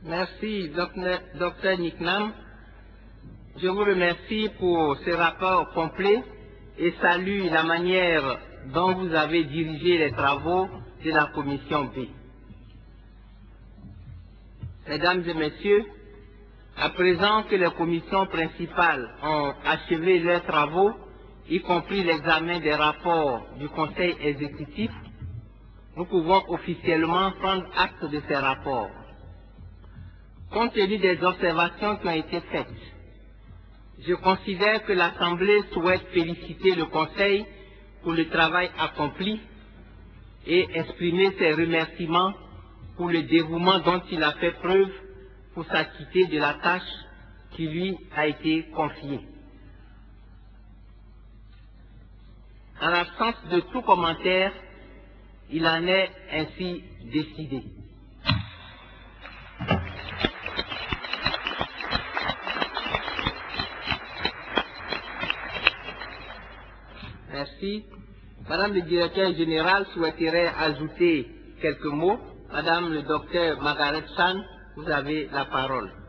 Merci, Dr Niknam. Je vous remercie pour ce rapport complet et salue la manière dont vous avez dirigé les travaux de la commission B. Mesdames et messieurs, à présent que les commissions principales ont achevé leurs travaux, y compris l'examen des rapports du Conseil exécutif, nous pouvons officiellement prendre acte de ces rapports. Compte tenu des observations qui ont été faites, je considère que l'Assemblée souhaite féliciter le Conseil pour le travail accompli et exprimer ses remerciements pour le dévouement dont il a fait preuve pour s'acquitter de la tâche qui lui a été confiée. En l'absence de tout commentaire, il en est ainsi décidé. Merci. Madame le directeur général souhaiterait ajouter quelques mots. Madame le docteur Margaret Chan, vous avez la parole.